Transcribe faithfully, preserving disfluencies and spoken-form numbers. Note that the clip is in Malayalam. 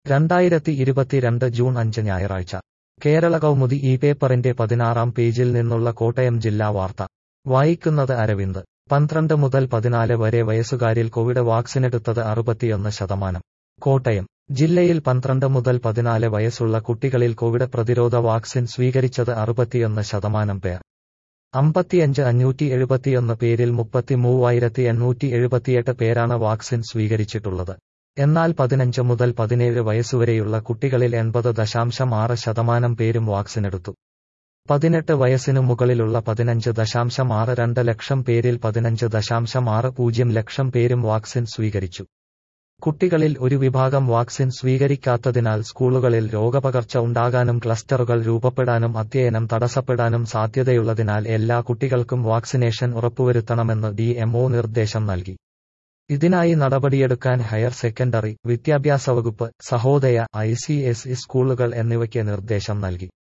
രണ്ടായിരത്തി ഇരുപത്തിരണ്ട് ജൂൺ അഞ്ച് ഞായറാഴ്ച കേരള കൗമുദി ഈ പേപ്പറിന്റെ പതിനാറാം പേജിൽ നിന്നുള്ള കോട്ടയം ജില്ലാ വാർത്ത വായിക്കുന്നത് അരവിന്ദ്. പന്ത്രണ്ട് മുതൽ പതിനാല് വരെ വയസ്സുകാരിൽ കോവിഡ് വാക്സിനെടുത്തത് അറുപത്തിയൊന്ന് ശതമാനം. കോട്ടയം ജില്ലയിൽ പന്ത്രണ്ട് മുതൽ പതിനാല് വയസ്സുള്ള കുട്ടികളിൽ കോവിഡ് പ്രതിരോധ വാക്സിൻ സ്വീകരിച്ചത് അറുപത്തിയൊന്ന് ശതമാനം പേർ. അമ്പത്തിയഞ്ച് അഞ്ഞൂറ്റി എഴുപത്തിയൊന്ന് പേരിൽ മുപ്പത്തിമൂവായിരത്തി എണ്ണൂറ്റി എഴുപത്തിയെട്ട് പേരാണ് വാക്സിൻ സ്വീകരിച്ചിട്ടുള്ളത്. എന്നാൽ പതിനഞ്ച് മുതൽ പതിനേഴ് വയസ്സുവരെയുള്ള കുട്ടികളിൽ എൺപത് ദശാംശം ആറ് ശതമാനം പേരും വാക്സിനെടുത്തു. പതിനെട്ട് വയസ്സിനു മുകളിലുള്ള പതിനഞ്ച് ദശാംശം ആറ് രണ്ട് ലക്ഷം പേരിൽ പതിനഞ്ച് ദശാംശം ആറ് പൂജ്യം ലക്ഷം പേരും വാക്സിൻ സ്വീകരിച്ചു. കുട്ടികളിൽ ഒരു വിഭാഗം വാക്സിൻ സ്വീകരിക്കാത്തതിനാൽ സ്കൂളുകളിൽ രോഗപകർച്ച ഉണ്ടാകാനും ക്ലസ്റ്ററുകൾ രൂപപ്പെടാനും അധ്യയനം തടസ്സപ്പെടാനും സാധ്യതയുള്ളതിനാൽ എല്ലാ കുട്ടികൾക്കും വാക്സിനേഷൻ ഉറപ്പുവരുത്തണമെന്ന് ഡി എം ഒ നിർദ്ദേശം നൽകി. ഇതിനായി നടപടിയെടുക്കാൻ ഹയർ സെക്കൻഡറി വിദ്യാഭ്യാസ വകുപ്പ്, Sahodaya, I C S E സ്കൂളുകൾ എന്നിവയ്ക്ക് നിർദ്ദേശം നൽകി.